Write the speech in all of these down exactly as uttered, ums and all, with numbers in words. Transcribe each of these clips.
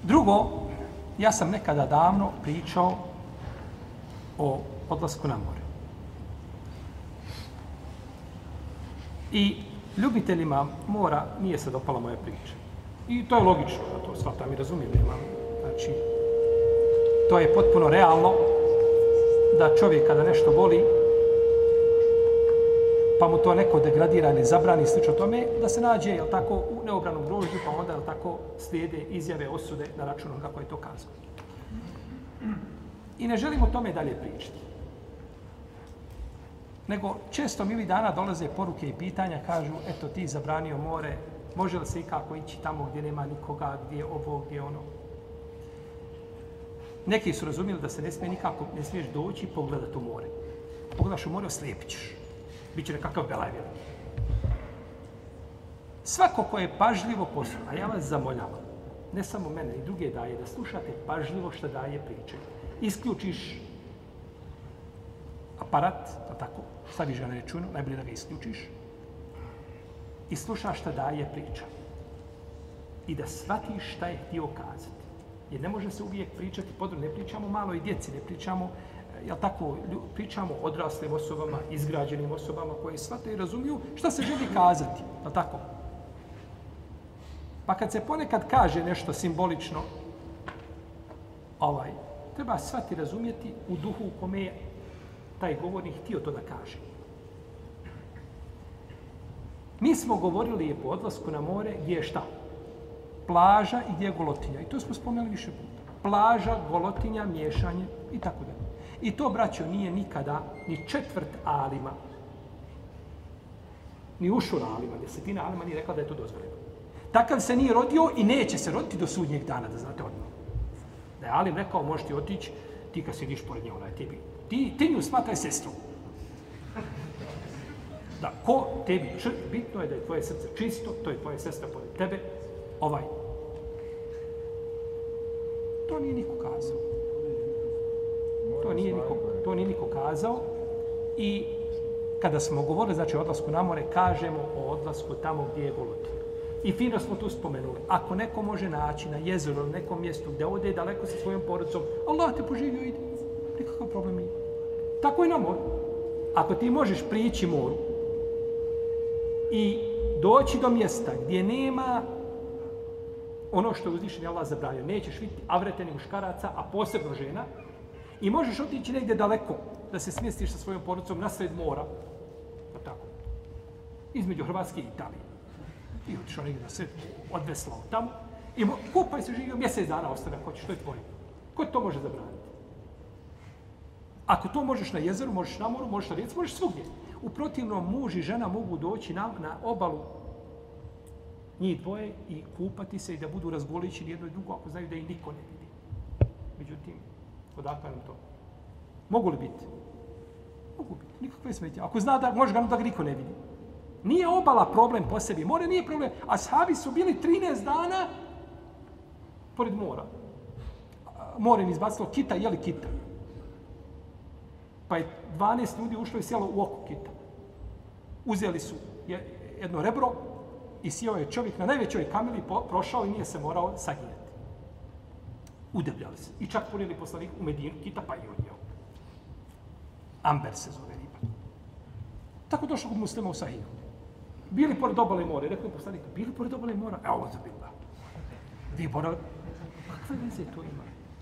Drugo, ja sam nekada davno pričao o odlasku na more. I ljubiteljima mora nije se dopala moja priča. I to je logično, da to shvatam i razumijem. Znači, to je potpuno realno da čovjek kada nešto voli, pa mu to neko degradira ili zabrani slično tome, da se nađe, jel tako, u neobranom grožđu, pa onda, jel tako, slijede izjave, osude na račun kako je to kazao. I ne želimo o tome dalje pričati. Nego često mi ovih dana dolaze poruke i pitanja, kažu, eto ti zabranio more, može li se ikako ići tamo gdje nema nikoga, gdje je ovo, gdje je ono. Neki su razumjeli da se ne smije nikako, ne smiješ doći i pogledati u more. Pogledaš u more, oslijepit ćeš. Biće nekakav belajvjer. Svako ko je pažljivo poslušao, a ja vas zamoljavam, ne samo mene i druge daje, da slušate pažljivo što daje priče. Isključiš aparat, to tako, staviš ga na računu, najbolje da ga isključiš, i slušaš šta daje priča. I da shvatiš šta je htio kazati. Jer ne može se uvijek pričati, područno, ne pričamo malo i djeci, ne pričamo, jel tako, pričamo o odraslim osobama, izgrađenim osobama koje shvataju i razumiju šta se želi kazati, jel tako? Pa kad se ponekad kaže nešto simbolično, ovaj, treba shvati razumjeti u duhu u kome je taj govornik htio to da kaže. Mi smo govorili po odlasku na more gdje je šta? Plaža i gdje je golotinja. I to smo spomenuli više puta. Plaža, golotinja, miješanje i tako dalje. I to, braćo, nije nikada ni četvrt alima, ni ušur alima, desetina alima nije rekla da je to dozvoljeno. Takav se nije rodio i neće se roditi do sudnjeg dana, da znate odmah. Da je alim rekao, možeš ti otići, ti kad sediš pored nje, ona je tebi. Ti, ti nju smatraj sestru. Da, ko tebi, bitno je da je tvoje srce čisto, to je tvoja sestra pored tebe, ovaj. To nije niko kazao. To nije niko, to nije niko kazao. I kada smo govorili, znači o odlasku na more, kažemo o odlasku tamo gdje je golotinja. I fino smo tu spomenuli. Ako neko može naći na jezeru ili nekom mjestu gdje ode daleko sa svojom porodicom, Allah te poživio, ide. Nikakav problem nije. Tako i na moru. Ako ti možeš prići moru i doći do mjesta gdje nema ono što je uzvišeni Allah zabranio, nećeš vidjeti avreteni muškaraca, a posebno žena, i možeš otići negdje daleko, da se smjestiš sa svojom porodicom na sred mora, pa tako, između Hrvatske i Italije. I otišao negdje na sred, odveslao tamo, i kupaj se živio, mjesec dana ostane, ako ćeš, to je tvoje. Ko to može zabraniti? Ako to možeš na jezeru, možeš na moru, možeš na rijeci, možeš svugdje. U protivnom, muž i žena mogu doći na, na obalu njih dvoje i kupati se i da budu razgoličeni jedno i drugo, ako znaju da ih niko ne vidi. Međutim, odakle nam to? Mogu li biti? Mogu biti, nikakve smetje. Ako zna da može ga, da ga niko ne vidi. Nije obala problem po sebi, more nije problem. Ashabi su bili trinaest dana pored mora. More im izbacilo kita, jeli kita. Pa je dvanaest ljudi ušlo i sjelo u oko kita. Uzeli su jedno rebro i sjeo je čovjek na najvećoj kamili, prošao i nije se morao sagijati. Udebljali se. I čak ponijeli poslanik u Medinu kita, pa i on jeo. Amber se zove riba. Tako došlo kod muslima u Sahiju. Bili pored obale more, rekao je poslanik, bili pored obale mora? Evo, ovo zabila. Vi boravili. Kakve veze to ima?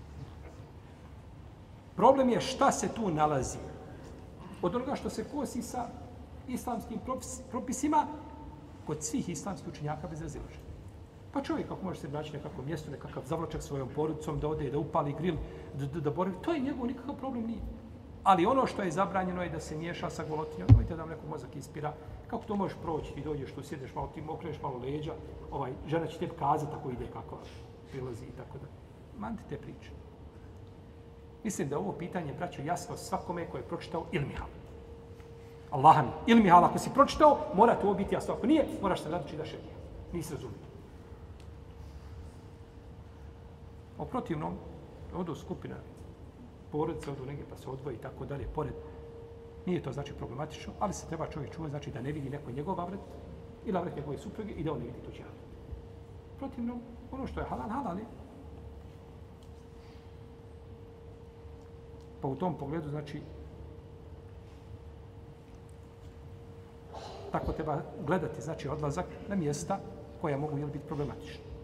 Problem je šta se tu nalazi. Od onoga što se kosi sa islamskim propisima, kod svih islamskih učenjaka bez razilaženja. Pa čovjek ako može se naći nekako mjesto, nekakav zavlačak svojom porodicom, da ode, da upali grill, da, da, da boravi, to je njegov nikakav problem nije. Ali ono što je zabranjeno je da se miješa sa golotinjom, nemojte da vam neko mozak ispira. Kako to možeš proći? Ti dođeš, tu sjedeš malo, ti okreneš malo leđa, ovaj, žena će tebi kazati tako ide, kako prilazi i tako da. Manite te priče. Mislim da ovo pitanje, braćo, jasno svakome ko je pročitao Ilmihal. Allah mi. Ilmihal, ako si pročitao, mora to biti jasno. Ako nije, moraš se nadati da šedija. Nisi razumio. O protivnom, odu skupina porodice, odu negdje pa se odvoji i tako dalje, pored. Nije to znači problematično, ali se treba čovjek čuvati, znači da ne vidi neko njegov avret ili avret njegove supruge i da on ne vidi tuđi avret. Protivno, ono što je halal, halal je. Pa u tom pogledu, znači, tako treba gledati, znači, odlazak na mjesta koja mogu jel, biti problematična.